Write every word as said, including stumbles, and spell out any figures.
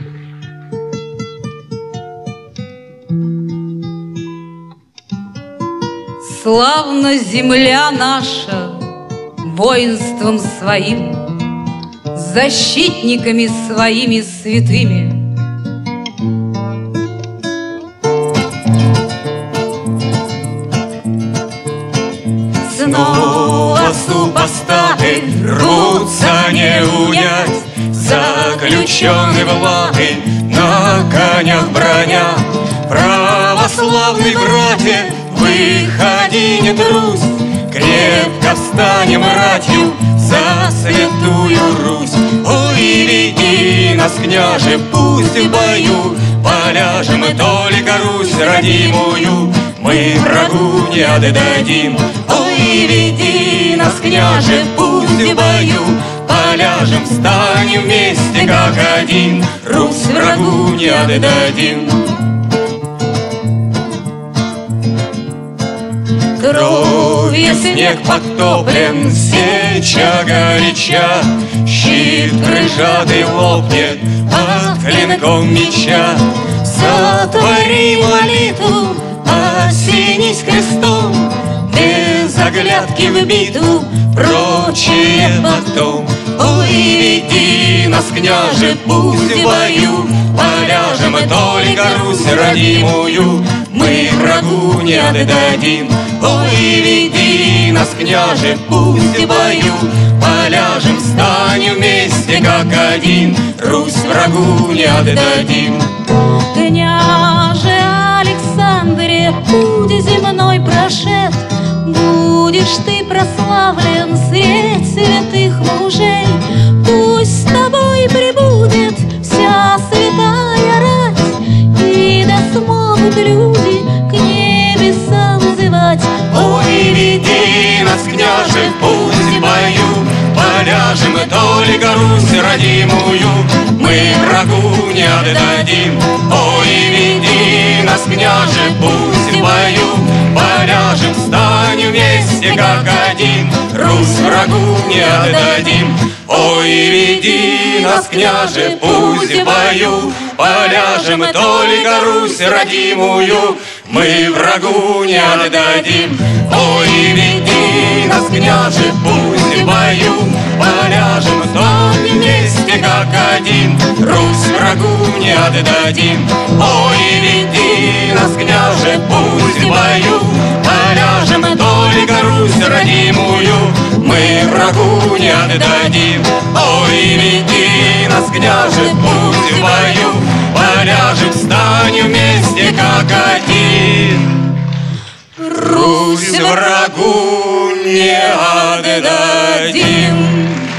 Славна земля наша воинством своим, защитниками своими святыми. Снова супостаты рвутся не унять, заключенный в латы на конях броня. Православный братья, выходи, не трусь, крепко встанем ратью за святую Русь. Ой, веди нас, княже, пусть в бою поляжем, и только Русь родимую мы врагу не отдадим. Ой, веди нас, княже, пусть в бою поляжем, встанем вместе как один, Русь врагу не отдадим. Кровью снег подтоплен, сеча горяча, щит рыжатый лопнет под клинком меча. Сотвори молитву, осенись крестом, без оглядки в битву, прочее потом. Ой, веди нас, княже, пусть в бою поляжем, только Русь родимую мы врагу не отдадим. Ой, веди нас, княже, пусть в бою поляжем, встанем вместе как один, Русь врагу не отдадим. Княже Александре, путь земной прошед, будешь ты прославлен средь святых мужей. Пусть с тобой прибудет вся святая рать, и да смогут люди к небесам взывать. Ой, веди нас, княже, пусть в бою поляжем, и только Русь родимую мы врагу не отдадим. Ой, веди нас, княже, пусть в бою поляжем, встанем вместе как один, Русь врагу не отдадим. Ой, веди нас, княже, пусть в бою поляжем, и только Русь родимую мы врагу не отдадим. Ой, веди нас, княже, пусть в бою поляжем, встанем вместе как один, Русь врагу не отдадим. Ой, веди нас, княже, пусть в бою поляжем, только Русь родимую мы врагу не отдадим. Ой, веди нас, княже, пусть в бою поляжем, встанем вместе как один, Русь врагу не отдадим.